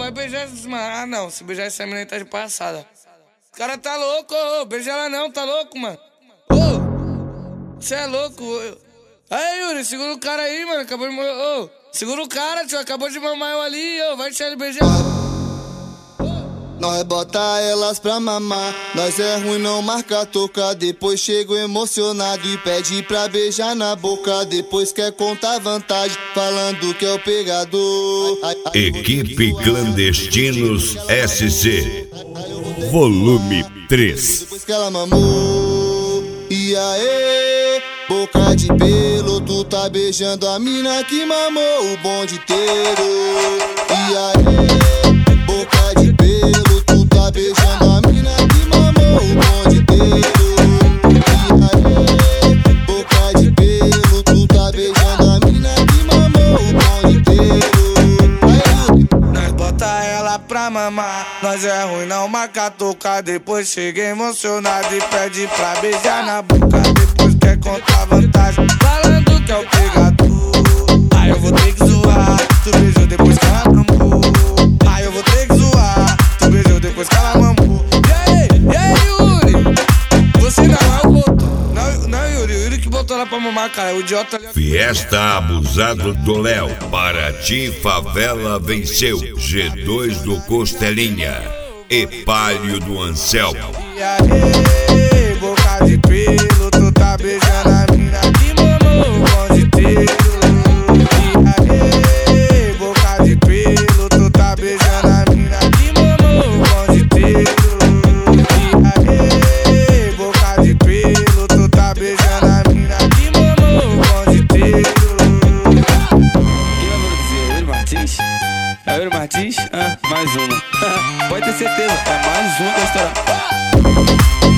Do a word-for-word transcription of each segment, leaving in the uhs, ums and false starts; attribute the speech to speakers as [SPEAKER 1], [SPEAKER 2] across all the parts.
[SPEAKER 1] vai beijar essa mano. Ah, não, se beijar essa menina aí tá de passada. O cara tá louco, ô, beija ela não, tá louco, mano. Ô, você é louco. Aí, Yuri, segura o cara aí, mano, acabou de morrer. Ô, segura o cara, tio, acabou de mamar eu ali, ô, vai deixar ele beijar.
[SPEAKER 2] Nós bota elas pra mamar, nós é ruim não marca toca. Depois chego emocionado e pede pra beijar na boca. Depois quer contar vantagem, falando que é o pegador.
[SPEAKER 3] Equipe Clandestinos S C Volume três.
[SPEAKER 2] Depois que ela mamou, e aí, boca de pelo, tu tá beijando a mina que mamou o bonde inteiro. E aí, boca de pelo, tu tá beijando a mina que mamou o bonde inteiro. E aí, boca de pelo, tu tá beijando a mina que mamou o bonde inteiro. Aí,
[SPEAKER 1] nós bota ela pra mamar, nós é ruim não marca tocar. Depois chega emocionado e pede pra beijar na boca. Depois quer contar vantagem, falando que é o pegador. Aí eu vou ter que zoar, tu beijou depois que ela mamou. Aí eu vou ter que zoar, tu beijou depois que ela mamou. E aí, e aí, Yuri? Você não é o botou. Não, não, Yuri, o Yuri que botou ela pra mamar, cara, o idiota ali.
[SPEAKER 3] Fiesta Abusado do Léo, Paraty Favela venceu. G dois do Costelinha e Palio do Anselmo.
[SPEAKER 1] E aí, boca de pelo, tu tá beijando a mina que mamou o bonde inteiro. E aí, boca de pelo, tu tá beijando a mina que mamou o bonde inteiro. E aí, boca de pelo, tu tá beijando a mina que mamou o bonde inteiro.
[SPEAKER 4] Quem vai produzir? Yuri Martins? É Yuri Martins? Ah, mais uma. Pode ter certeza, é mais uma da história.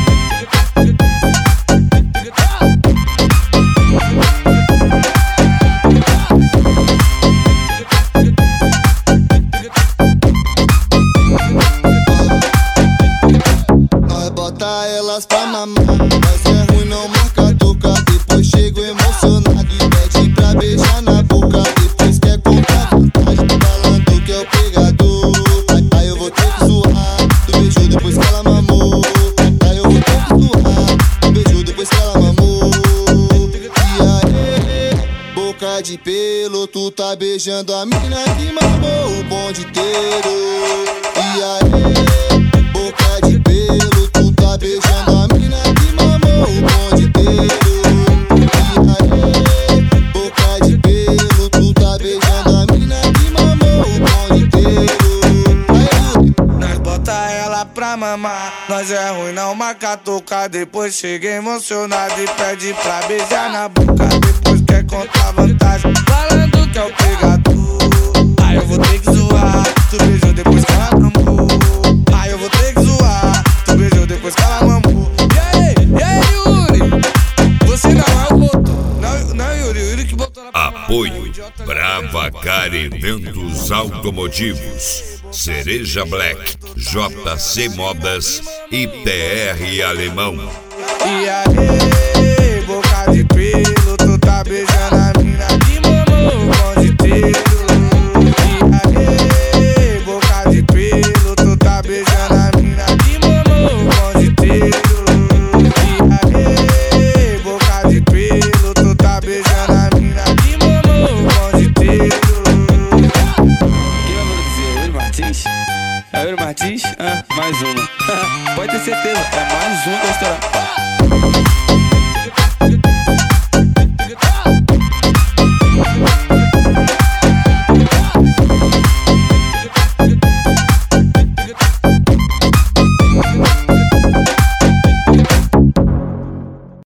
[SPEAKER 2] nós bota elas pra mamar, nós é ruim não marca toca. Depois chego emocionado e pede pra beijar na boca. Depois quer contar vantagem, falando que é o pegador. Aí eu vou ter que zoar, tu beijou depois que ela mamou. Aí eu vou ter que zoar, tu beijou depois que ela mamou. E aí, boca de pelo, tu tá beijando a mina que mamou o bonde inteiro. E aí, boca de pelo, tu tá beijando a mina que mamou o bonde inteiro. E aí, boca de pelo, tu tá beijando a mina que mamou o bonde inteiro. Aí,
[SPEAKER 1] Nós bota ela pra mamar, nós é ruim não marca tocar. Depois chega emocionado e pede pra beijar na boca. Depois quer contar vantagem, falando que é o pegador. Aí eu vou ter que zoar, tu beijou depois que ela mamou. Aí eu vou ter que zoar, tu beijou depois que ela mamou. E aí, e aí, Yuri? Você não é o botou. Não, não, Yuri, o Yuri que botou ela pra mamar.
[SPEAKER 3] Apoio Brava Car Eventos Automotivos, Cereja Black, J C Modas e P R Alemão.
[SPEAKER 1] E aí, boca de pelo, tu tá beijando a mina que mamou o bonde inteiro. E aí, boca de pelo, tu tá beijando a mina que mamou o bonde inteiro. E aí, boca de pelo, tu tá beijando a mina que mamou o bonde inteiro.
[SPEAKER 4] Quem vai produzir? Yuri Martins? É Yuri Martins? Ah, mais uma. Pode ter certeza, é mais uma da história.